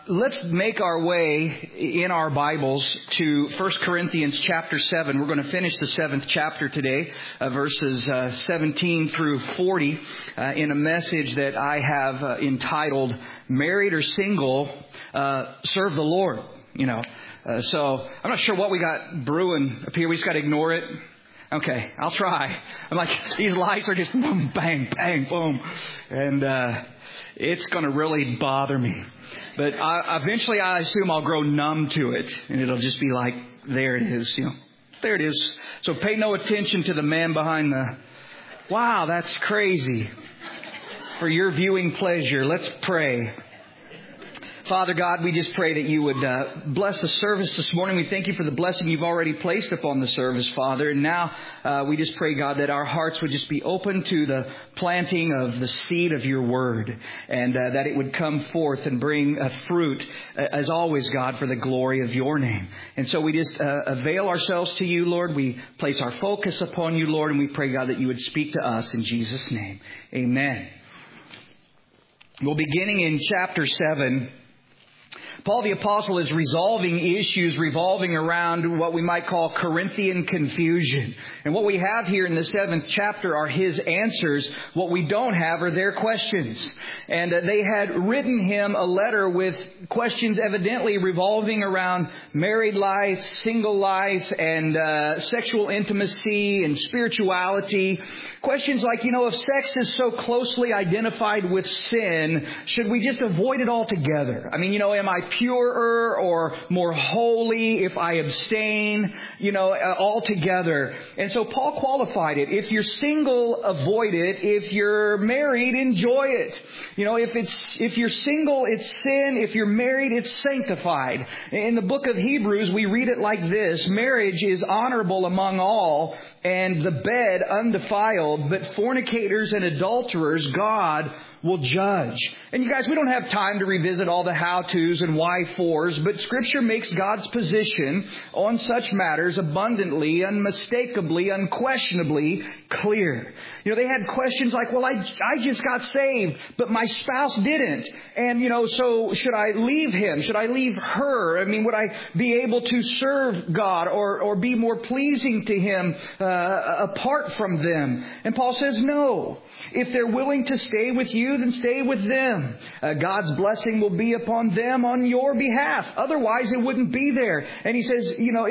Let's make our way in our Bibles to 1 Corinthians chapter 7. We're going to finish the 7th chapter today, verses 17 through 40, in a message that I have entitled, Married or Single, Serve the Lord. So I'm not sure what we got brewing up here. We just got to ignore it. Okay, I'll try. I'm like, these lights are just boom, bang, bang, boom. And it's going to really bother me. But eventually I assume I'll grow numb to it. And it'll just be like, there it is. There it is. So pay no attention to the man behind the... Wow, that's crazy. For your viewing pleasure, let's pray. Father God, we just pray that you would bless the service this morning. We thank you for the blessing you've already placed upon the service, Father. And now we just pray, God, that our hearts would just be open to the planting of the seed of your word. And that it would come forth and bring fruit, as always, God, for the glory of your name. And so we just avail ourselves to you, Lord. We place our focus upon you, Lord. And we pray, God, that you would speak to us in Jesus' name. Amen. Well, beginning in chapter 7... Paul the Apostle is resolving issues revolving around what we might call Corinthian confusion. And what we have here in the 7th chapter are his answers. What we don't have are their questions. And they had written him a letter with questions evidently revolving around married life, single life, and sexual intimacy and spirituality. Questions like, if sex is so closely identified with sin, should we just avoid it altogether? I mean, am I purer or more holy if I abstain, altogether? And so Paul qualified it. If you're single, avoid it. If you're married, enjoy it. If you're single, it's sin. If you're married, it's sanctified. In the book of Hebrews, we read it like this: marriage is honorable among all, and the bed undefiled, but fornicators and adulterers God will judge. And you guys, we don't have time to revisit all the how-tos and why-fors, but Scripture makes God's position on such matters abundantly, unmistakably, unquestionably clear. They had questions like, well, I just got saved, but my spouse didn't. And, so should I leave him? Should I leave her? I mean, would I be able to serve God or be more pleasing to Him apart from them? And Paul says, no. If they're willing to stay with you, then stay with them. God's blessing will be upon them on your behalf. Otherwise, it wouldn't be there. And he says,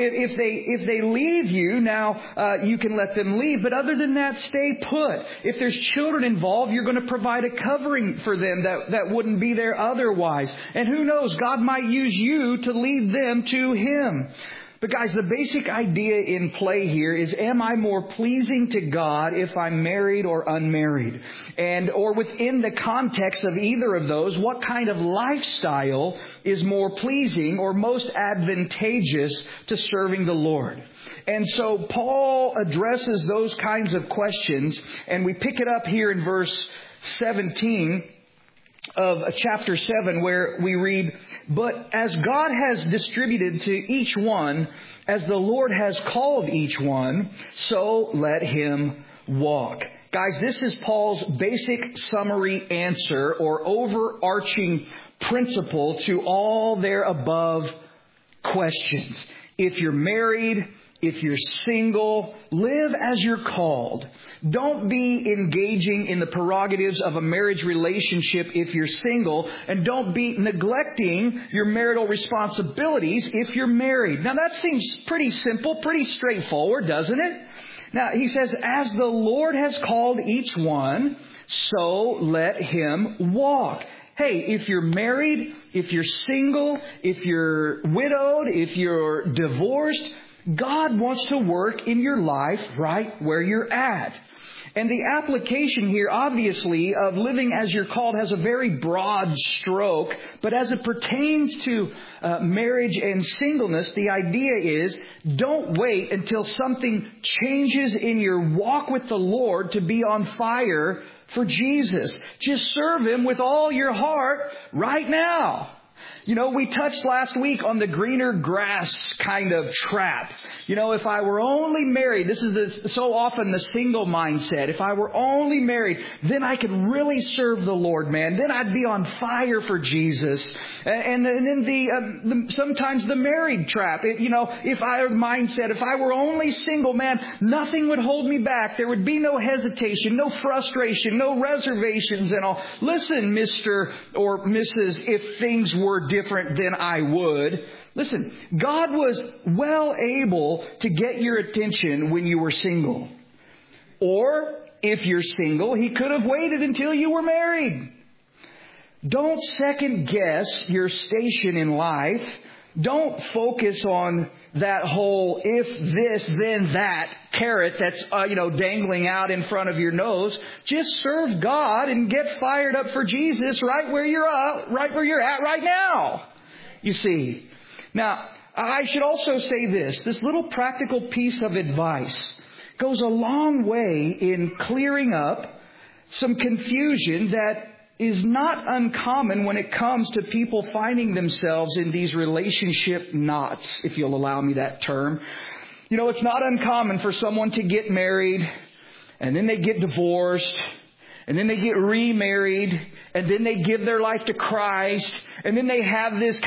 if they leave you, now you can let them leave. But other than that, stay put. If there's children involved, you're going to provide a covering for them that wouldn't be there otherwise. And who knows, God might use you to lead them to Him. But guys, the basic idea in play here is, am I more pleasing to God if I'm married or unmarried? Or within the context of either of those, what kind of lifestyle is more pleasing or most advantageous to serving the Lord? And so Paul addresses those kinds of questions, and we pick it up here in verse 17 of chapter 7, where we read, but as God has distributed to each one, as the Lord has called each one, so let him walk. Guys, this is Paul's basic summary answer or overarching principle to all their above questions. If you're married, if you're single, live as you're called. Don't be engaging in the prerogatives of a marriage relationship if you're single. And don't be neglecting your marital responsibilities if you're married. Now that seems pretty simple, pretty straightforward, doesn't it? Now he says, as the Lord has called each one, so let him walk. Hey, if you're married, if you're single, if you're widowed, if you're divorced, God wants to work in your life right where you're at. And the application here, obviously, of living as you're called has a very broad stroke. But as it pertains to marriage and singleness, the idea is, don't wait until something changes in your walk with the Lord to be on fire for Jesus. Just serve Him with all your heart right now. We touched last week on the greener grass kind of trap. If I were only married, this is so often the single mindset. If I were only married, then I could really serve the Lord, man. Then I'd be on fire for Jesus. And then sometimes the married trap. If I were only single, man, nothing would hold me back. There would be no hesitation, no frustration, no reservations and all. Listen, Mr. or Mrs., if things were different than I would. Listen, God was well able to get your attention when you were single. Or, if you're single, He could have waited until you were married. Don't second guess your station in life. Don't focus on that whole if this, then that carrot that's, dangling out in front of your nose. Just serve God and get fired up for Jesus right where you're at right now. You see. Now, I should also say this little practical piece of advice goes a long way in clearing up some confusion that is not uncommon when it comes to people finding themselves in these relationship knots, if you'll allow me that term. It's not uncommon for someone to get married, and then they get divorced, and then they get remarried, and then they give their life to Christ, and then they have this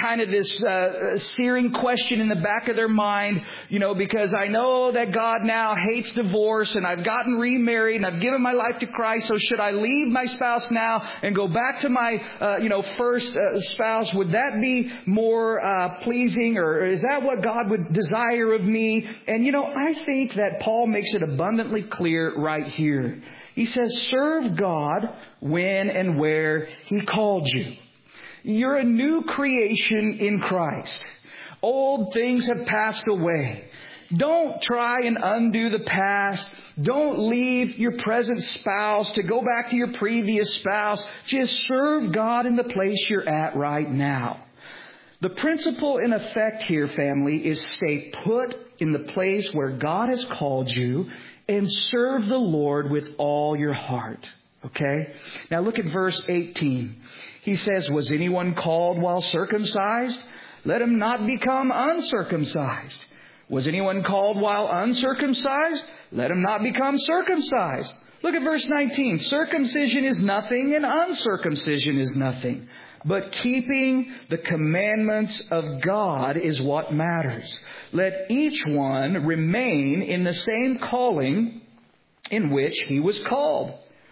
searing question in the back of their mind, because I know that God now hates divorce, and I've gotten remarried, and I've given my life to Christ, so should I leave my spouse now and go back to my, first spouse? Would that be more pleasing, or is that what God would desire of me? And, I think that Paul makes it abundantly clear right here. He says, serve God when and where He called you. You're a new creation in Christ. Old things have passed away. Don't try and undo the past. Don't leave your present spouse to go back to your previous spouse. Just serve God in the place you're at right now. The principle in effect here, family, is stay put in the place where God has called you and serve the Lord with all your heart. Okay? Now look at verse 18. He says, was anyone called while circumcised? Let him not become uncircumcised. Was anyone called while uncircumcised? Let him not become circumcised. Look at verse 19. Circumcision is nothing and uncircumcision is nothing. But keeping the commandments of God is what matters. Let each one remain in the same calling in which he was called.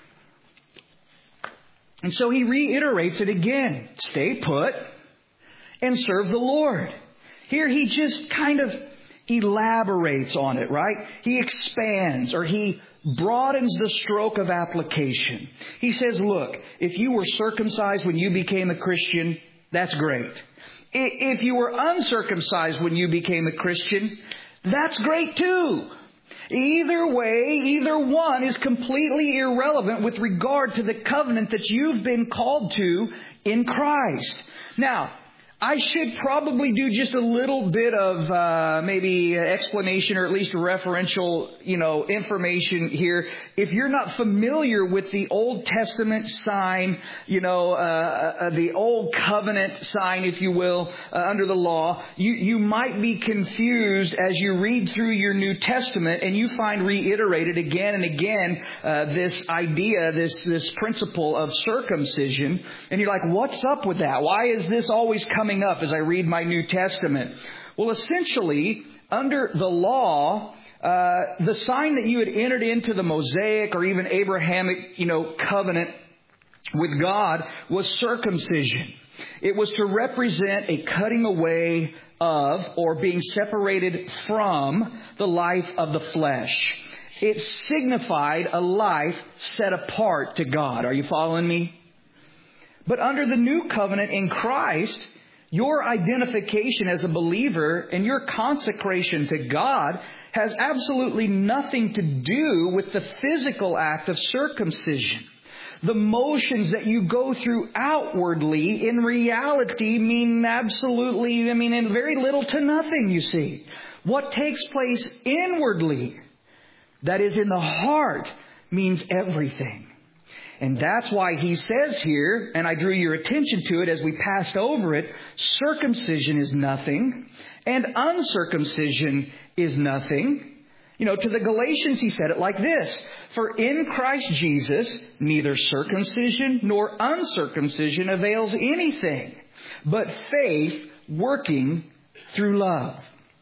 And so he reiterates it again. Stay put and serve the Lord. Here he just kind of elaborates on it, right? He expands, or he broadens the stroke of application. He says, look, if you were circumcised when you became a Christian, that's great. If you were uncircumcised when you became a Christian, that's great too. Either way, either one is completely irrelevant with regard to the covenant that you've been called to in Christ. Now, I should probably do just a little bit of maybe explanation or at least referential, information here. If you're not familiar with the Old Testament sign, the Old Covenant sign, if you will, under the law, you might be confused as you read through your New Testament and you find reiterated again and again this idea, this principle of circumcision. And you're like, what's up with that? Why is this always coming up as I read my New Testament? Well, essentially, under the law, the sign that you had entered into the Mosaic or even Abrahamic, covenant with God was circumcision. It was to represent a cutting away of or being separated from the life of the flesh. It signified a life set apart to God. Are you following me? But under the new covenant in Christ, your identification as a believer and your consecration to God has absolutely nothing to do with the physical act of circumcision. The motions that you go through outwardly in reality mean in very little to nothing, you see. What takes place inwardly, that is in the heart, means everything. And that's why he says here, and I drew your attention to it as we passed over it, circumcision is nothing and uncircumcision is nothing. To the Galatians he said it like this: for in Christ Jesus, neither circumcision nor uncircumcision avails anything, but faith working through love.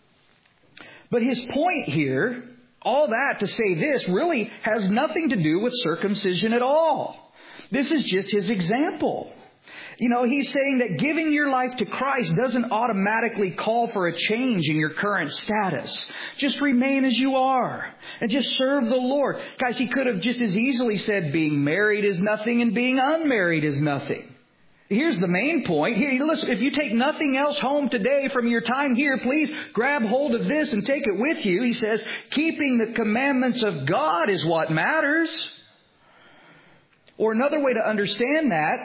But his point here, all that to say this, really has nothing to do with circumcision at all. This is just his example. He's saying that giving your life to Christ doesn't automatically call for a change in your current status. Just remain as you are and just serve the Lord. Guys, he could have just as easily said being married is nothing and being unmarried is nothing. Here's the main point. Here, listen, if you take nothing else home today from your time here, please grab hold of this and take it with you. He says, keeping the commandments of God is what matters. Or another way to understand that,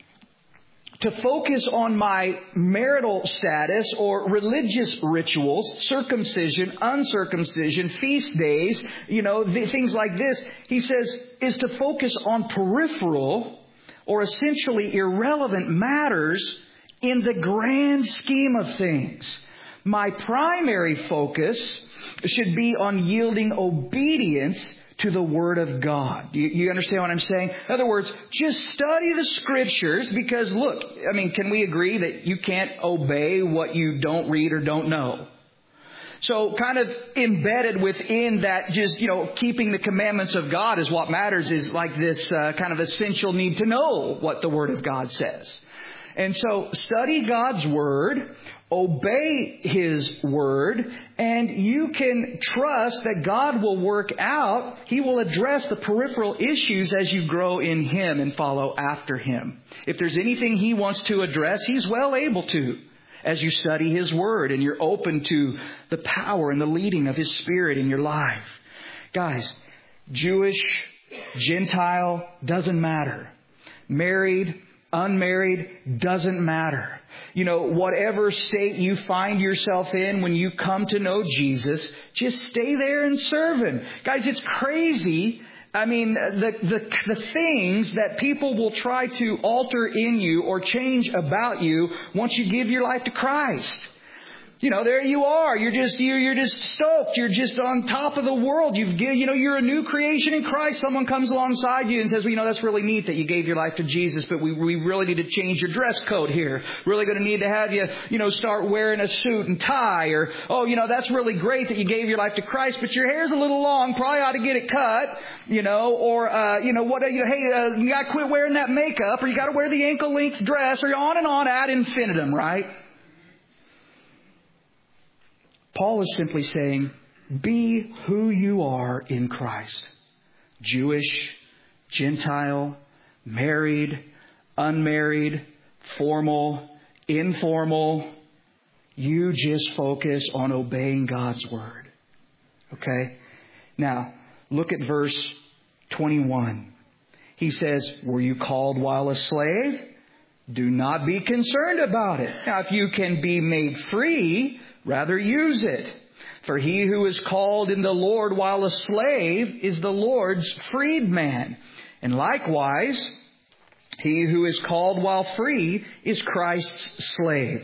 to focus on my marital status or religious rituals, circumcision, uncircumcision, feast days, things like this, he says, is to focus on peripheral or essentially irrelevant matters in the grand scheme of things. My primary focus should be on yielding obedience to the Word of God. You understand what I'm saying? In other words, just study the Scriptures because, look, can we agree that you can't obey what you don't read or don't know? So kind of embedded within that, just, keeping the commandments of God is what matters, is like this kind of essential need to know what the Word of God says. And so study God's Word, obey His Word, and you can trust that God will work out. He will address the peripheral issues as you grow in Him and follow after Him. If there's anything He wants to address, He's well able to, as you study His Word and you're open to the power and the leading of His Spirit in your life. Guys, Jewish, Gentile, doesn't matter. Married, unmarried, doesn't matter. Whatever state you find yourself in when you come to know Jesus, just stay there and serve Him. Guys, it's crazy. The things that people will try to alter in you or change about you once you give your life to Christ. There you are. You're just stoked. You're just on top of the world. You're a new creation in Christ. Someone comes alongside you and says, well, that's really neat that you gave your life to Jesus, but we really need to change your dress code here. Really going to need to have you, start wearing a suit and tie, or, that's really great that you gave your life to Christ, but your hair's a little long. Probably ought to get it cut, hey, you got to quit wearing that makeup, or you got to wear the ankle length dress, or on and on ad infinitum, right? Paul is simply saying, be who you are in Christ. Jewish, Gentile, married, unmarried, formal, informal. You just focus on obeying God's Word. Okay? Now, look at verse 21. He says, were you called while a slave? Do not be concerned about it. Now, if you can be made free, rather use it. For he who is called in the Lord while a slave is the Lord's freedman. And likewise, he who is called while free is Christ's slave.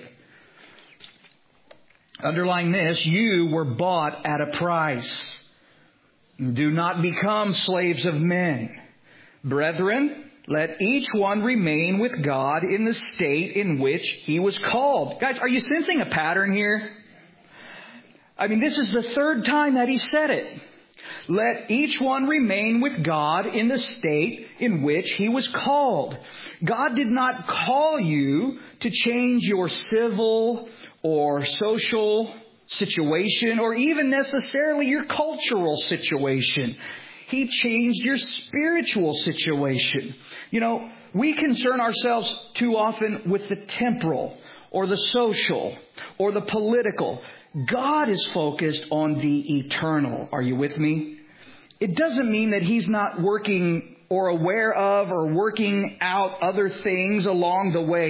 Underline this, you were bought at a price. Do not become slaves of men. Brethren, let each one remain with God in the state in which he was called. Guys, are you sensing a pattern here? This is the third time that he said it. Let each one remain with God in the state in which he was called. God did not call you to change your civil or social situation or even necessarily your cultural situation. He changed your spiritual situation. We concern ourselves too often with the temporal or the social or the political. God is focused on the eternal. Are you with me? It doesn't mean that He's not working or aware of or working out other things along the way.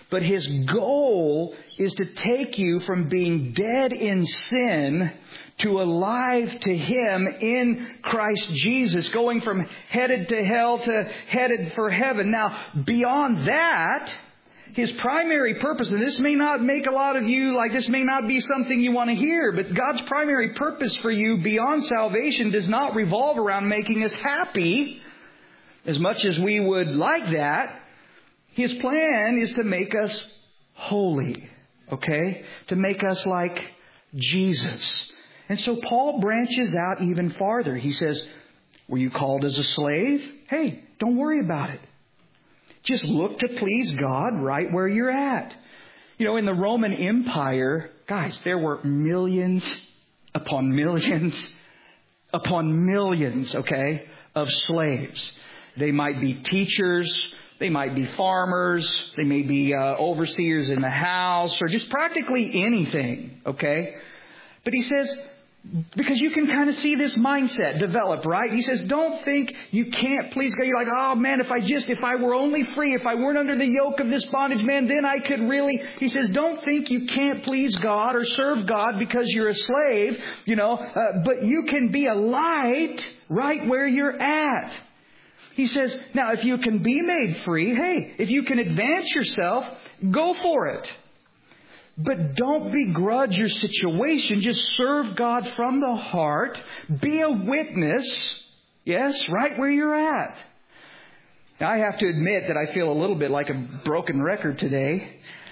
But His goal is to take you from being dead in sin to alive to Him in Christ Jesus, going from headed to hell to headed for heaven. Now, beyond that, His primary purpose, and this may not make a lot of you, this may not be something you want to hear, but God's primary purpose for you beyond salvation does not revolve around making us happy, as much as we would like that. His plan is to make us holy, okay? To make us like Jesus. And so Paul branches out even farther. He says, were you called as a slave? Hey, don't worry about it. Just look to please God right where you're at. In the Roman Empire, guys, there were millions upon millions upon millions, okay, of slaves. They might be teachers, they might be farmers, they may be overseers in the house, or just practically anything, okay? But he says, because you can kind of see this mindset develop, right? He says, don't think you can't please God. You're like, oh man, if I were only free, if I weren't under the yoke of this bondage, man, then I could really. He says, don't think you can't please God or serve God because you're a slave, but you can be a light right where you're at. He says, now if you can be made free, hey, if you can advance yourself, go for it. But don't begrudge your situation. Just serve God from the heart. Be a witness. Yes, right where you're at. Now, I have to admit that I feel a little bit like a broken record today.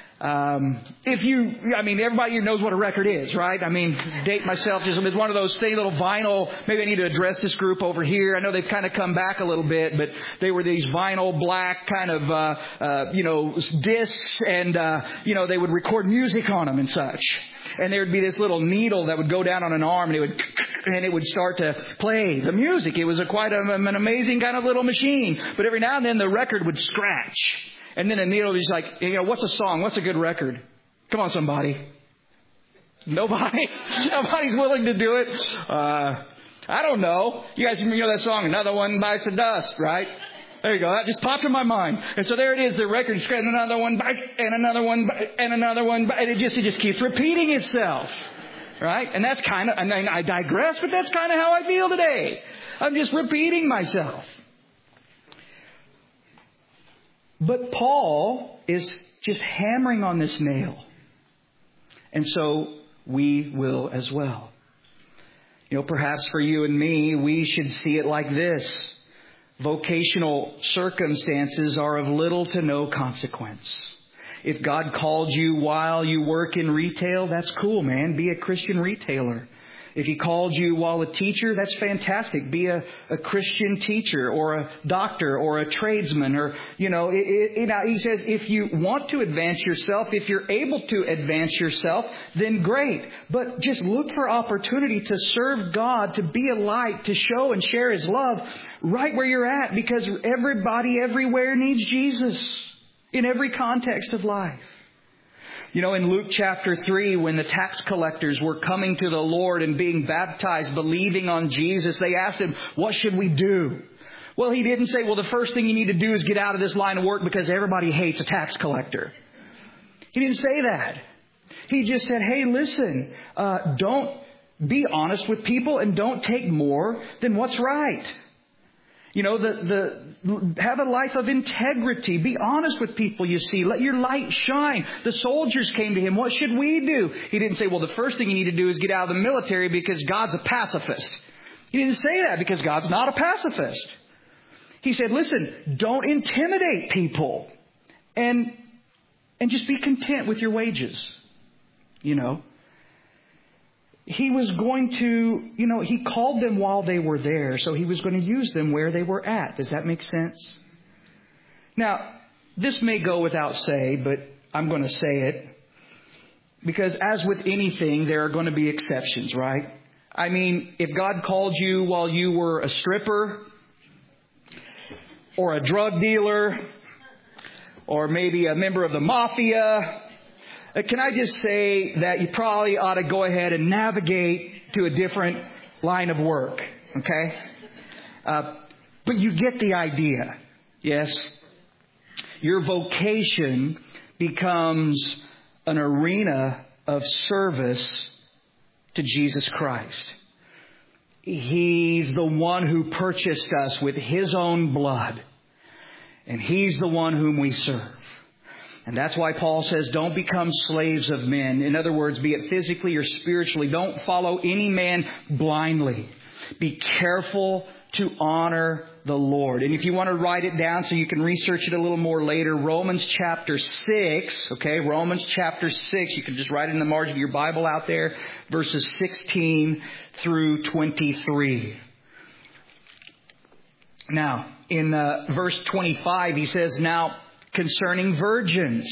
Everybody knows what a record is, right? Date myself, it's one of those things, little vinyl. Maybe I need to address this group over here. I know they've kind of come back a little bit, but they were these vinyl black kind of, discs, and, they would record music on them and such. And there would be this little needle that would go down on an arm, and it would start to play the music. It was quite an amazing kind of little machine. But every now and then the record would scratch. And then the needle is like, what's a song? What's a good record? Come on, somebody. Nobody's willing to do it. I don't know. You guys know that song, Another One Bites the Dust, right? There you go. That just popped in my mind. And so there it is. The record is scratching, another one bite, and another one bite, and another one bite. It just keeps repeating itself. Right? And that's kind of, I digress, but that's kind of how I feel today. I'm just repeating myself. But Paul is just hammering on this nail. And so we will as well. Perhaps for you and me, we should see it like this. Vocational circumstances are of little to no consequence. If God called you while you work in retail, that's cool, man. Be a Christian retailer. If He called you while a teacher, that's fantastic. Be a Christian teacher or a doctor or a tradesman. Or, He says if you want to advance yourself, if you're able to advance yourself, then great. But just look for opportunity to serve God, to be a light, to show and share His love right where you're at. Because everybody everywhere needs Jesus in every context of life. In Luke chapter 3, when the tax collectors were coming to the Lord and being baptized, believing on Jesus, they asked Him, what should we do? Well, He didn't say, the first thing you need to do is get out of this line of work because everybody hates a tax collector. He didn't say that. He just said, hey, listen, don't be honest with people and don't take more than what's right. Have a life of integrity. Be honest with people, you see. Let your light shine. The soldiers came to Him. What should we do? He didn't say, the first thing you need to do is get out of the military because God's a pacifist. He didn't say that because God's not a pacifist. He said, listen, don't intimidate people. And just be content with your wages. He was going to, He called them while they were there, so He was going to use them where they were at. Does that make sense? Now, this may go without say, but I'm going to say it. Because as with anything, there are going to be exceptions, right? If God called you while you were a stripper, or a drug dealer, or maybe a member of the mafia, can I just say that you probably ought to go ahead and navigate to a different line of work, okay? But you get the idea, yes? Your vocation becomes an arena of service to Jesus Christ. He's the one who purchased us with His own blood. And He's the one whom we serve. And that's why Paul says, don't become slaves of men. In other words, be it physically or spiritually, don't follow any man blindly. Be careful to honor the Lord. And if you want to write it down so you can research it a little more later, Romans chapter 6, okay, Romans chapter 6, you can just write it in the margin of your Bible out there, verses 16 through 23. Now, in verse 25, he says, now, concerning virgins,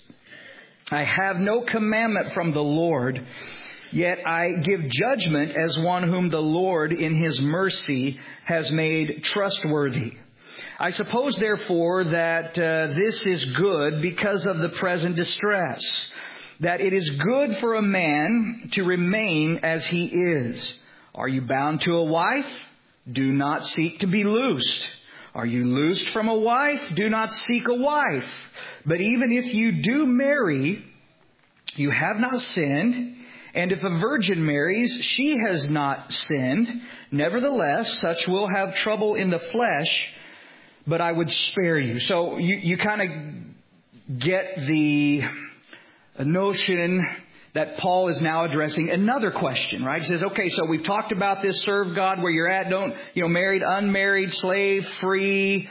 I have no commandment from the Lord, yet I give judgment as one whom the Lord in His mercy has made trustworthy. I suppose, therefore, that this is good because of the present distress, that it is good for a man to remain as he is. Are you bound to a wife? Do not seek to be loosed. Are you loosed from a wife? Do not seek a wife. But even if you do marry, you have not sinned. And if a virgin marries, she has not sinned. Nevertheless, such will have trouble in the flesh, but I would spare you. So you kind of get the notion that Paul is now addressing another question, right? He says, okay, so we've talked about this, serve God where you're at, don't, married, unmarried, slave, free,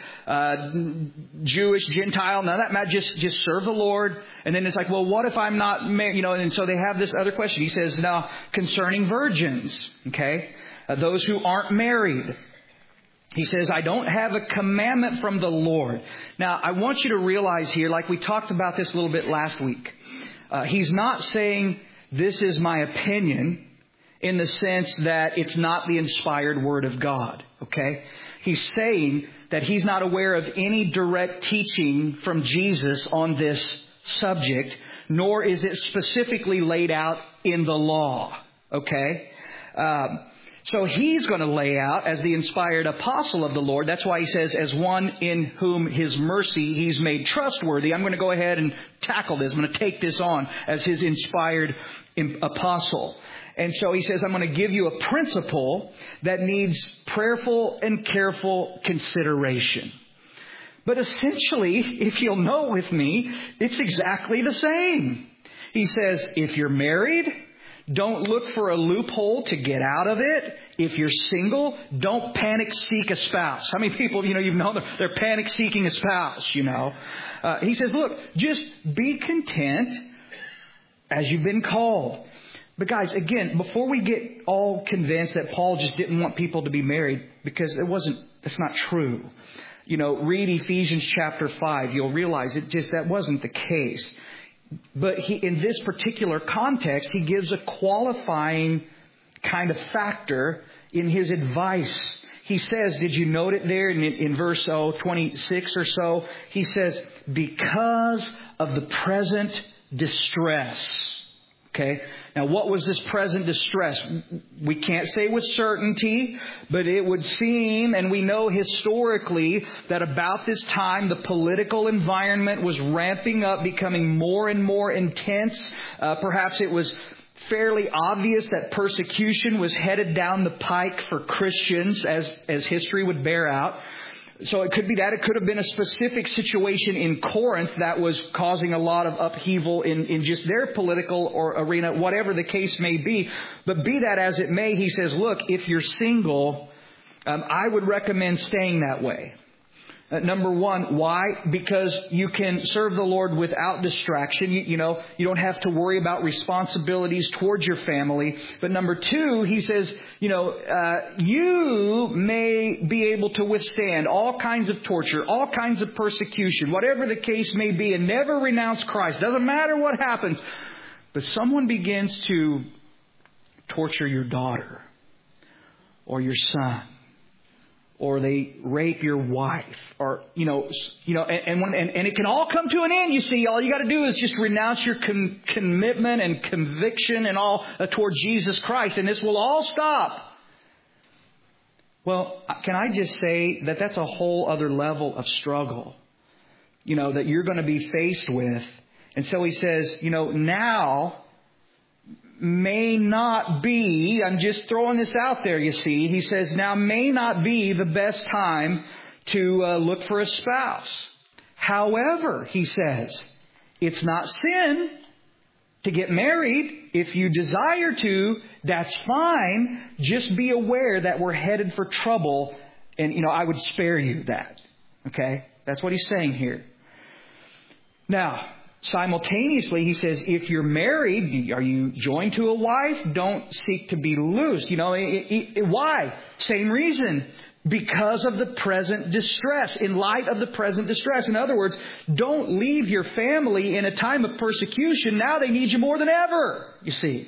Jewish, Gentile, none of that matters, just serve the Lord. And then it's like, well, what if I'm not married, and so they have this other question. He says, now, concerning virgins, okay, those who aren't married. He says, I don't have a commandment from the Lord. Now, I want you to realize here, like we talked about this a little bit last week, he's not saying this is my opinion in the sense that it's not the inspired Word of God, okay? He's saying that he's not aware of any direct teaching from Jesus on this subject, nor is it specifically laid out in the law, okay? So he's going to lay out as the inspired apostle of the Lord. That's why he says, as one in whom His mercy He's made trustworthy. I'm going to go ahead and tackle this. I'm going to take this on as His inspired apostle. And so he says, I'm going to give you a principle that needs prayerful and careful consideration. But essentially, if you'll note with me, it's exactly the same. He says, if you're married, don't look for a loophole to get out of it. If you're single, don't panic seek a spouse. How many people, you've known they're panic seeking a spouse, He says, look, just be content as you've been called. But guys, again, before we get all convinced that Paul just didn't want people to be married, because that's not true. Read Ephesians chapter 5. You'll realize that wasn't the case. But in this particular context, he gives a qualifying kind of factor in his advice. He says, did you note it there in verse 26 or so? He says, because of the present distress. Okay. Now, what was this present distress? We can't say with certainty, but it would seem, and we know historically, that about this time the political environment was ramping up, becoming more and more intense. Perhaps it was fairly obvious that persecution was headed down the pike for Christians, as history would bear out. So it could be that. It could have been a specific situation in Corinth that was causing a lot of upheaval in just their political or arena, whatever the case may be. But be that as it may, he says, look, if you're single, I would recommend staying that way. Number one, why? Because you can serve the Lord without distraction. You don't have to worry about responsibilities towards your family. But number two, he says, you may be able to withstand all kinds of torture, all kinds of persecution, whatever the case may be, and never renounce Christ. Doesn't matter what happens. But someone begins to torture your daughter or your son, or they rape your wife, or, and it can all come to an end, you see. All you got to do is just renounce your commitment and conviction and all towards Jesus Christ, and this will all stop. Well, can I just say that that's a whole other level of struggle, that you're going to be faced with And so he says, now may not be, I'm just throwing this out there, you see. He says, now may not be the best time to look for a spouse. However, he says, it's not sin to get married. If you desire to, that's fine. Just be aware that we're headed for trouble. And, I would spare you that. Okay? That's what he's saying here. Now, simultaneously, he says, if you're married, are you joined to a wife? Don't seek to be loosed. Why? Same reason. Because of the present distress. In light of the present distress. In other words, don't leave your family in a time of persecution. Now they need you more than ever, you see.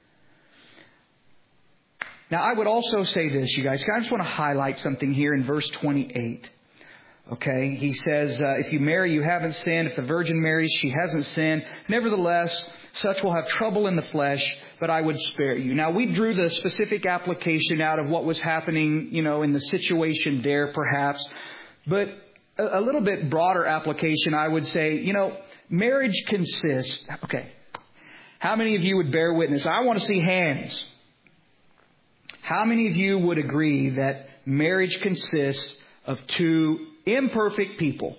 Now, I would also say this, you guys. I just want to highlight something here in verse 28. Okay, he says, if you marry, you haven't sinned. If the virgin marries, she hasn't sinned. Nevertheless, such will have trouble in the flesh, but I would spare you. Now, we drew the specific application out of what was happening, in the situation there, perhaps. But a little bit broader application, I would say, marriage consists... Okay, how many of you would bear witness? I want to see hands. How many of you would agree that marriage consists of two imperfect people?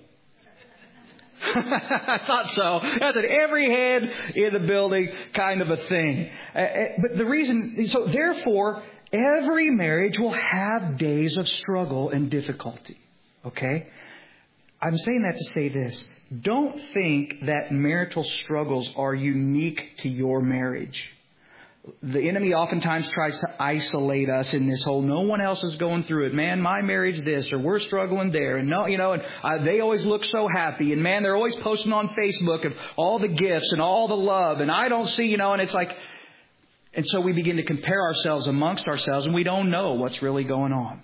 I thought so. That's an every head in the building kind of a thing. But the reason, so therefore, every marriage will have days of struggle and difficulty. Okay? I'm saying that to say this. Don't think that marital struggles are unique to your marriage. The enemy oftentimes tries to isolate us in this whole, no one else is going through it. Man, my marriage this, or we're struggling there. And they always look so happy. And man, they're always posting on Facebook of all the gifts and all the love. And I don't see, and it's like, and so we begin to compare ourselves amongst ourselves and we don't know what's really going on.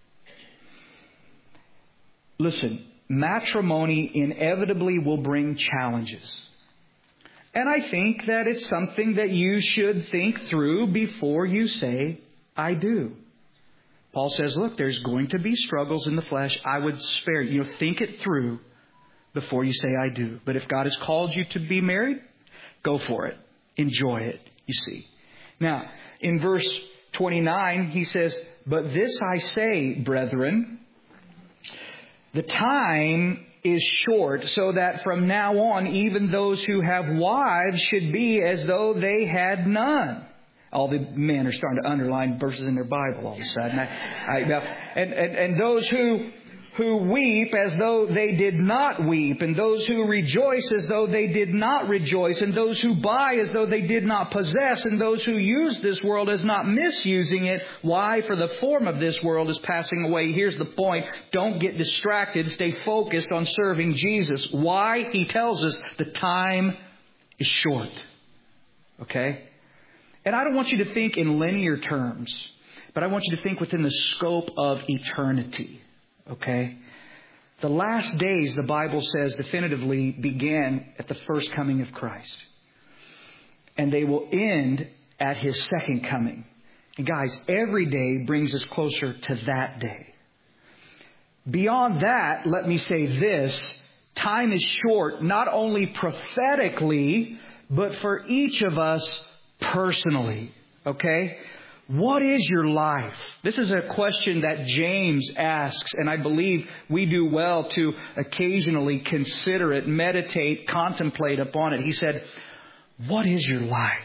Listen, matrimony inevitably will bring challenges. And I think that it's something that you should think through before you say, I do. Paul says, look, there's going to be struggles in the flesh. I would spare you. Think it through before you say, I do. But if God has called you to be married, go for it. Enjoy it, you see. Now, in verse 29, he says, but this I say, brethren, the time is short, so that from now on, even those who have wives should be as though they had none. All the men are starting to underline verses in their Bible all of a sudden. And those who weep as though they did not weep, and those who rejoice as though they did not rejoice, and those who buy as though they did not possess, and those who use this world as not misusing it. Why? For the form of this world is passing away. Here's the point. Don't get distracted. Stay focused on serving Jesus. Why? He tells us the time is short. Okay? And I don't want you to think in linear terms, but I want you to think within the scope of eternity. Okay? The last days, the Bible says definitively, began at the first coming of Christ. And they will end at His second coming. And guys, every day brings us closer to that day. Beyond that, let me say this. Time is short, not only prophetically, but for each of us personally. Okay? What is your life? This is a question that James asks, and I believe we do well to occasionally consider it, meditate, contemplate upon it. He said, what is your life?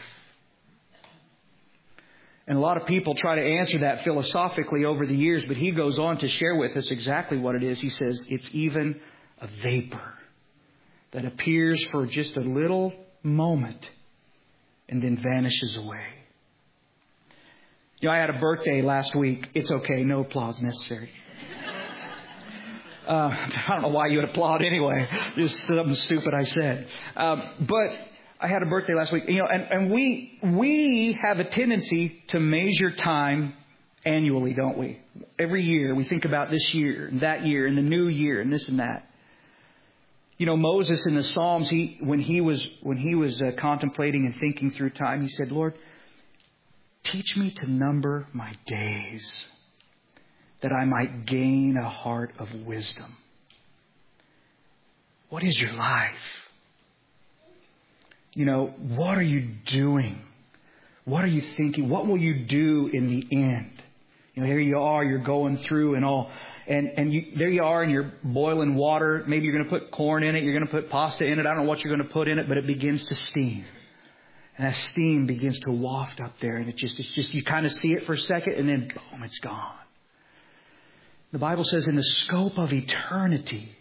And a lot of people try to answer that philosophically over the years, but he goes on to share with us exactly what it is. He says, it's even a vapor that appears for just a little moment and then vanishes away. I had a birthday last week. It's okay. No applause necessary. I don't know why you would applaud anyway. Just something stupid I said. But I had a birthday last week. And we have a tendency to measure time annually, don't we? Every year we think about this year and that year and the new year and this and that. Moses in the Psalms, when he was contemplating and thinking through time, he said, Lord, teach me to number my days, that I might gain a heart of wisdom. What is your life? what are you doing? What are you thinking? What will you do in the end? Here you are, you're going through and all. And there you are, and you're boiling water. Maybe you're going to put corn in it. You're going to put pasta in it. I don't know what you're going to put in it, but it begins to steam. And that steam begins to waft up there. And it's just, you kind of see it for a second, and then boom, it's gone. The Bible says in the scope of eternity,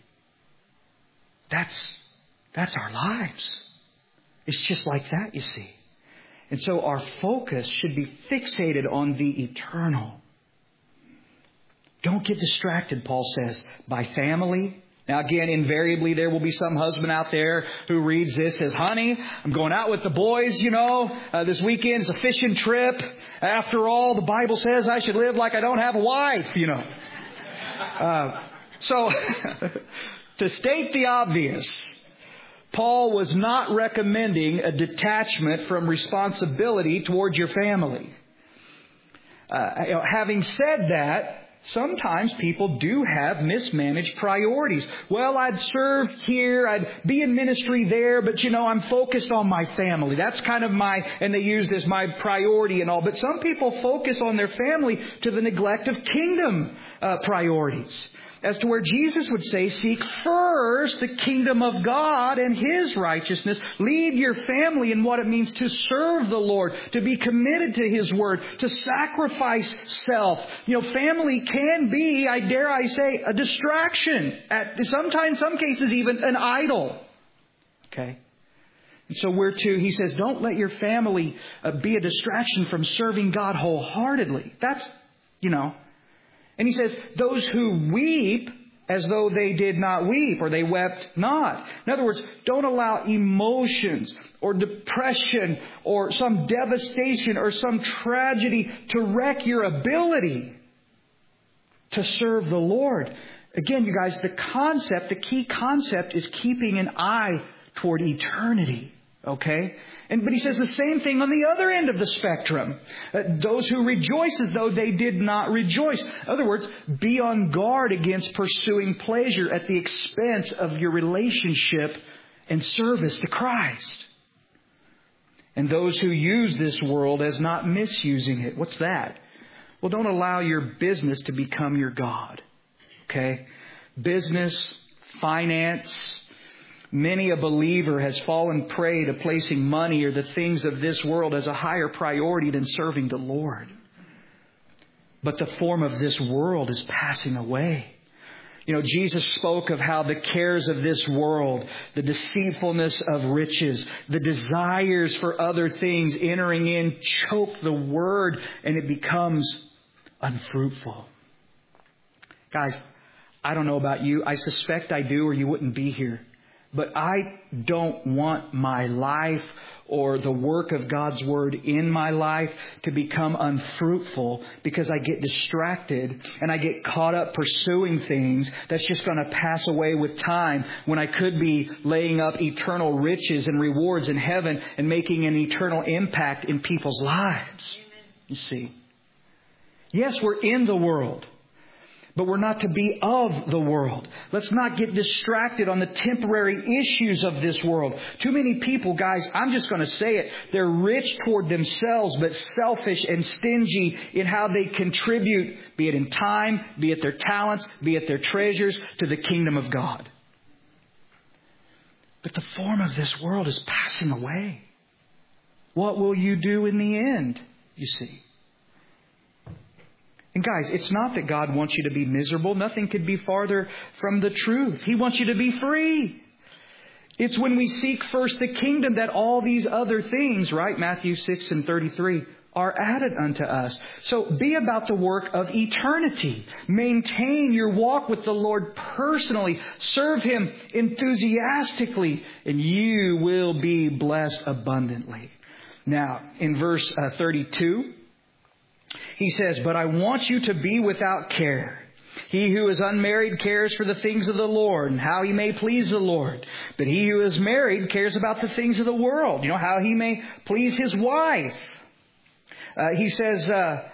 that's our lives. It's just like that, you see. And so our focus should be fixated on the eternal. Don't get distracted, Paul says, by family. Now again, invariably there will be some husband out there who reads this as, honey, I'm going out with the boys, this weekend's a fishing trip. After all, the Bible says I should live like I don't have a wife, So, to state the obvious, Paul was not recommending a detachment from responsibility toward your family. Having said that, sometimes people do have mismanaged priorities. Well, I'd serve here, I'd be in ministry there, but I'm focused on my family. That's kind of and they use this, my priority and all. But some people focus on their family to the neglect of kingdom priorities. As to where Jesus would say, seek first the kingdom of God and His righteousness. Lead your family in what it means to serve the Lord, to be committed to His Word, to sacrifice self. Family can be, I dare say, a distraction. Sometimes, some cases, even an idol. Okay? And so he says, don't let your family be a distraction from serving God wholeheartedly. That's, And he says, those who weep as though they did not weep, or they wept not. In other words, don't allow emotions or depression or some devastation or some tragedy to wreck your ability to serve the Lord. Again, you guys, the key concept is keeping an eye toward eternity. Okay? But he says the same thing on the other end of the spectrum. Those who rejoice as though they did not rejoice. In other words, be on guard against pursuing pleasure at the expense of your relationship and service to Christ. And those who use this world as not misusing it. What's that? Well, don't allow your business to become your God. Okay? Business, finance. Many a believer has fallen prey to placing money or the things of this world as a higher priority than serving the Lord. But the form of this world is passing away. Jesus spoke of how the cares of this world, the deceitfulness of riches, the desires for other things entering in, choke the word, and it becomes unfruitful. Guys, I don't know about you. I suspect I do, or you wouldn't be here. But I don't want my life or the work of God's Word in my life to become unfruitful because I get distracted and I get caught up pursuing things that's just going to pass away with time when I could be laying up eternal riches and rewards in heaven and making an eternal impact in people's lives. You see. Yes, we're in the world. But we're not to be of the world. Let's not get distracted on the temporary issues of this world. Too many people, guys, I'm just going to say it. They're rich toward themselves, but selfish and stingy in how they contribute, be it in time, be it their talents, be it their treasures, to the kingdom of God. But the form of this world is passing away. What will you do in the end, you see? And guys, it's not that God wants you to be miserable. Nothing could be farther from the truth. He wants you to be free. It's when we seek first the kingdom that all these other things, right? Matthew 6:33, are added unto us. So be about the work of eternity. Maintain your walk with the Lord personally. Serve Him enthusiastically, and you will be blessed abundantly. Now, in verse 32, he says, but I want you to be without care. He who is unmarried cares for the things of the Lord and how he may please the Lord. But he who is married cares about the things of the world, how he may please his wife. He says,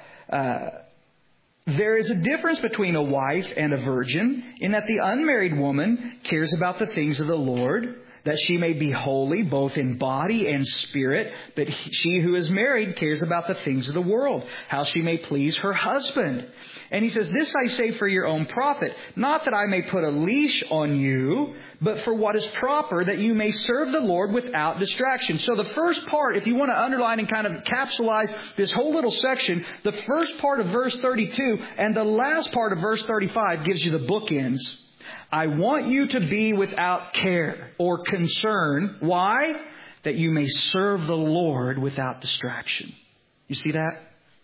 there is a difference between a wife and a virgin in that the unmarried woman cares about the things of the Lord. that she may be holy both in body and spirit. But she who is married cares about the things of the world, how she may please her husband. And he says, this I say for your own profit, not that I may put a leash on you, but for what is proper, that you may serve the Lord without distraction. So the first part, if you want to underline and kind of capsulize this whole little section, the first part of verse 32 and the last part of verse 35 gives you the bookends. I want you to be without care or concern. Why? That you may serve the Lord without distraction. You see that?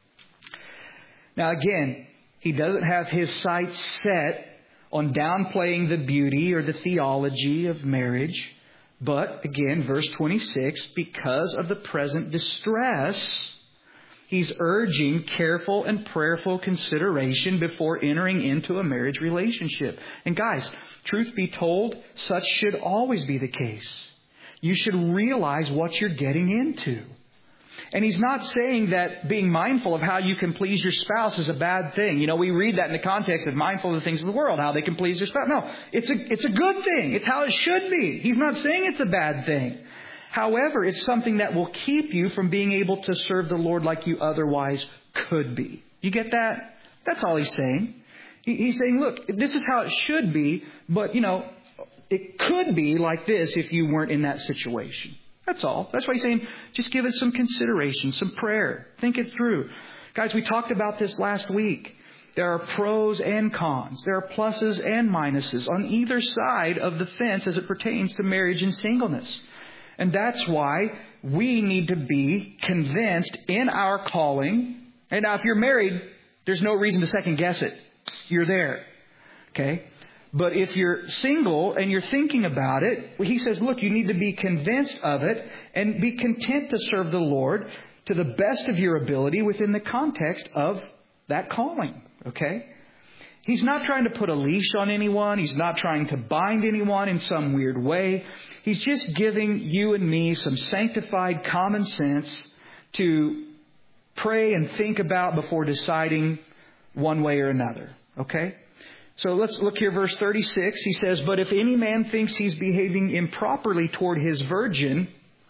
Now again, he doesn't have his sights set on downplaying the beauty or the theology of marriage. But again, verse 26, because of the present distress, he's urging careful and prayerful consideration before entering into a marriage relationship. And guys, truth be told, such should always be the case. You should realize what you're getting into. And he's not saying that being mindful of how you can please your spouse is a bad thing. You know, we read that in the context of mindful of the things of the world, how they can please their spouse. No, it's a good thing. It's how it should be. He's not saying it's a bad thing. However, it's something that will keep you from being able to serve the Lord like you otherwise could be. You get that? That's all he's saying. He's saying, look, this is how it should be, but, you know, it could be like this if you weren't in that situation. That's all. That's why he's saying, just give it some consideration, some prayer. Think it through. Guys, we talked about this last week. There are pros and cons. There are pluses and minuses on either side of the fence as it pertains to marriage and singleness. And that's why we need to be convinced in our calling. And now if you're married, there's no reason to second guess it. You're there. Okay? But if you're single and you're thinking about it, he says, look, you need to be convinced of it and be content to serve the Lord to the best of your ability within the context of that calling. Okay? He's not trying to put a leash on anyone. He's not trying to bind anyone in some weird way. He's just giving you and me some sanctified common sense to pray and think about before deciding one way or another. Okay? So let's look here, verse 36. He says, but if any man thinks he's behaving improperly toward his virgin,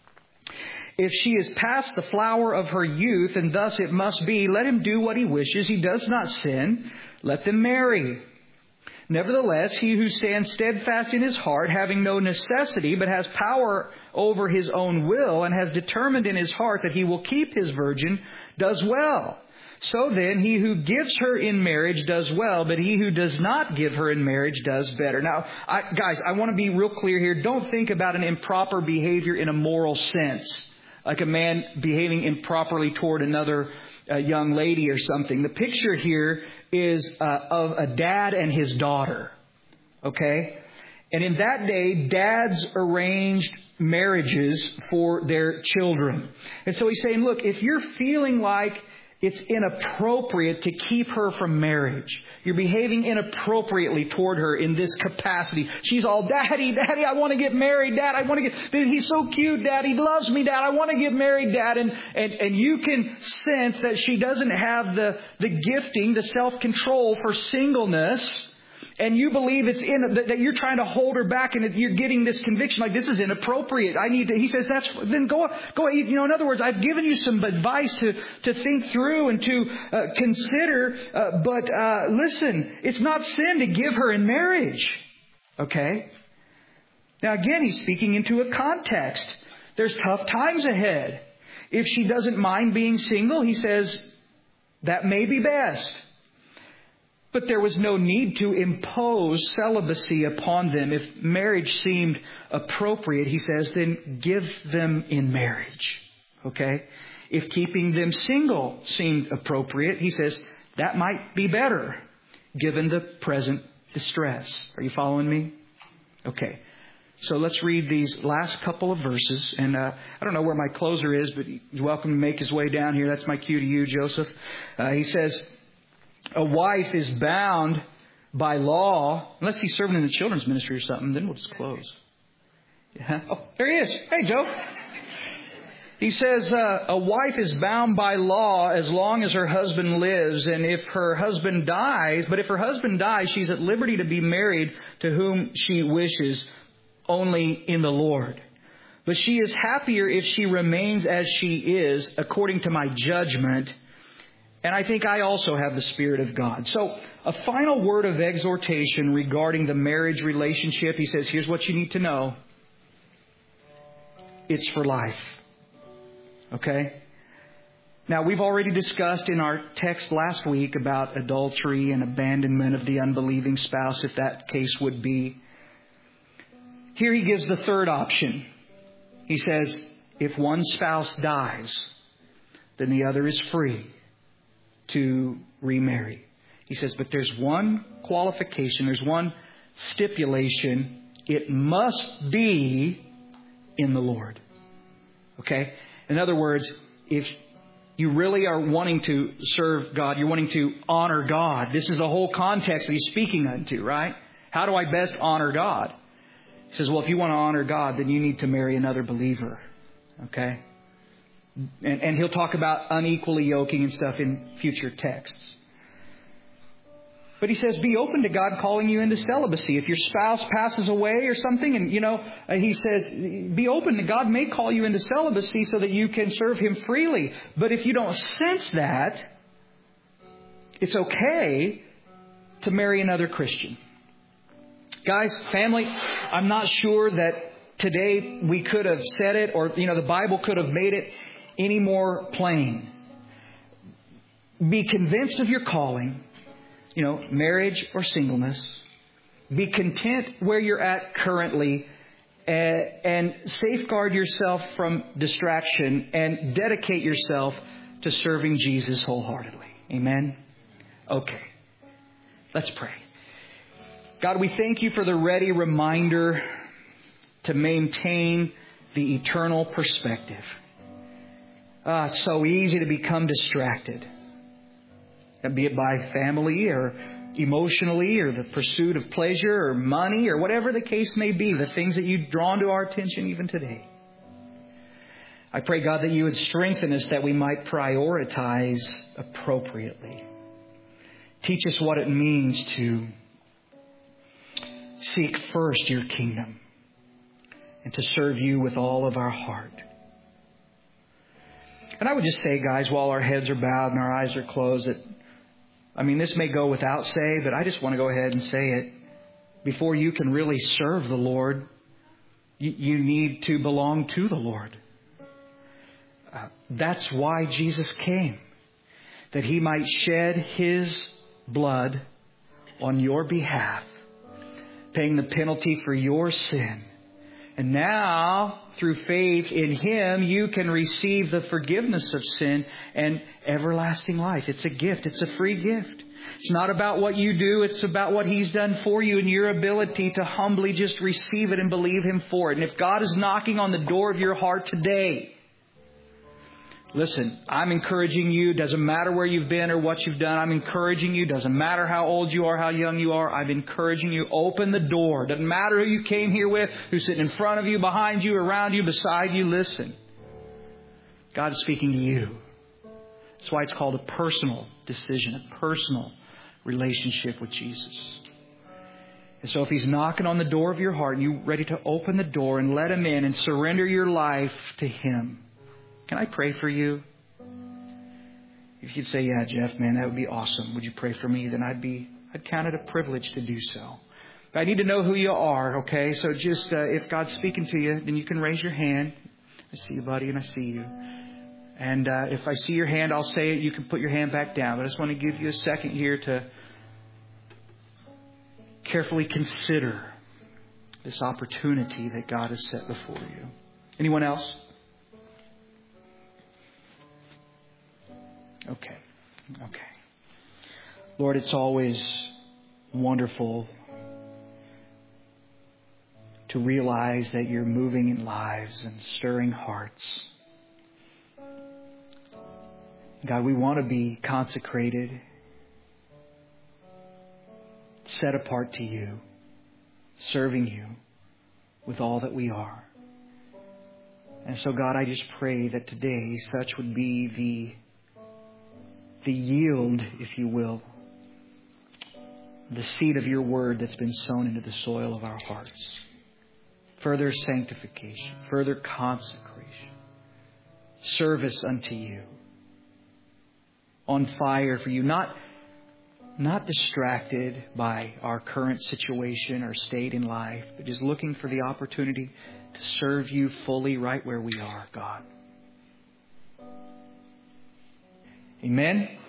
if she is past the flower of her youth, and thus it must be, let him do what he wishes. He does not sin. Let them marry. Nevertheless, he who stands steadfast in his heart, having no necessity, but has power over his own will, and has determined in his heart that he will keep his virgin, does well. So then, he who gives her in marriage does well, but he who does not give her in marriage does better. Now, guys, I want to be real clear here. Don't think about an improper behavior in a moral sense, like a man behaving improperly toward another young lady or something. The picture here is of a dad and his daughter. Okay? And in that day, dads arranged marriages for their children. And so he's saying, look, if you're feeling like it's inappropriate to keep her from marriage, you're behaving inappropriately toward her in this capacity. She's all, Daddy, I want to get married, Dad. I want to get, he's so cute, Dad. He loves me, Dad. I want to get married, Dad. And you can sense that she doesn't have the gifting, the self-control for singleness. And you believe it's that you're trying to hold her back, and you're getting this conviction like this is inappropriate. He says then go. You know, in other words, I've given you some advice to think through and to consider. But listen, it's not sin to give her in marriage. Okay. Now again, he's speaking into a context. There's tough times ahead. If she doesn't mind being single, he says that may be best. But there was no need to impose celibacy upon them. If marriage seemed appropriate, he says, then give them in marriage. Okay? If keeping them single seemed appropriate, he says, that might be better given the present distress. Are you following me? Okay. So let's read these last couple of verses. And I don't know where my closer is, but he's welcome to make his way down here. That's my cue to you, Joseph. He says, a wife is bound by law, unless he's serving in the children's ministry or something, then we'll just close. Yeah. Oh, there he is. Hey, Joe. He says, a wife is bound by law as long as her husband lives, and if her husband dies, she's at liberty to be married to whom she wishes. only in the Lord. But she is happier if she remains as she is, according to my judgment. And I think I also have the Spirit of God. So a final word of exhortation regarding the marriage relationship. He says, here's what you need to know. It's for life. Okay? Now, we've already discussed in our text last week about adultery and abandonment of the unbelieving spouse, if that case would be. Here he gives the third option. He says, if one spouse dies, then the other is free to remarry. He says, but there's one qualification, there's one stipulation. It must be in the Lord. Okay? In other words, if you really are wanting to serve God, you're wanting to honor God, this is the whole context that he's speaking unto, right? How do I best honor God? He says, well, if you want to honor God, then you need to marry another believer. Okay? And he'll talk about unequally yoking and stuff in future texts. But he says, be open to God calling you into celibacy. If your spouse passes away or something, and, he says, be open to God may call you into celibacy so that you can serve Him freely. But if you don't sense that, it's okay to marry another Christian. Guys, family, I'm not sure that today we could have said it or, the Bible could have made it any more plain. Be convinced of your calling, marriage or singleness. Be content where you're at currently and safeguard yourself from distraction and dedicate yourself to serving Jesus wholeheartedly. Amen? Okay. Let's pray. God, we thank you for the ready reminder to maintain the eternal perspective. It's so easy to become distracted, be it by family or emotionally or the pursuit of pleasure or money or whatever the case may be, the things that you've drawn to our attention even today. I pray, God, that you would strengthen us that we might prioritize appropriately. Teach us what it means to seek first your kingdom and to serve you with all of our heart. And I would just say, guys, while our heads are bowed and our eyes are closed, that, this may go without say, but I just want to go ahead and say it. Before you can really serve the Lord, you need to belong to the Lord. That's why Jesus came, that He might shed His blood on your behalf, paying the penalty for your sin. And now, through faith in Him, you can receive the forgiveness of sin and everlasting life. It's a gift. It's a free gift. It's not about what you do. It's about what He's done for you and your ability to humbly just receive it and believe Him for it. And if God is knocking on the door of your heart today, listen, I'm encouraging you. Doesn't matter where you've been or what you've done. I'm encouraging you. Doesn't matter how old you are, how young you are. I'm encouraging you. Open the door. Doesn't matter who you came here with, who's sitting in front of you, behind you, around you, beside you. Listen. God is speaking to you. That's why it's called a personal decision, a personal relationship with Jesus. And so if He's knocking on the door of your heart, you ready to open the door and let Him in and surrender your life to Him. Can I pray for you? If you'd say, yeah, Jeff, man, that would be awesome. Would you pray for me? Then I'd count it a privilege to do so. But I need to know who you are, okay? So just, if God's speaking to you, then you can raise your hand. I see you, buddy, and I see you. And if I see your hand, I'll say it. You can put your hand back down. But I just want to give you a second here to carefully consider this opportunity that God has set before you. Anyone else? Okay. Lord, it's always wonderful to realize that you're moving in lives and stirring hearts. God, we want to be consecrated, set apart to you, serving you with all that we are. And so, God, I just pray that today such would be the yield, if you will, the seed of your word that's been sown into the soil of our hearts. further sanctification, further consecration, service unto You, on fire for You, not distracted by our current situation or state in life, but just looking for the opportunity to serve You fully right where we are, God. Amen.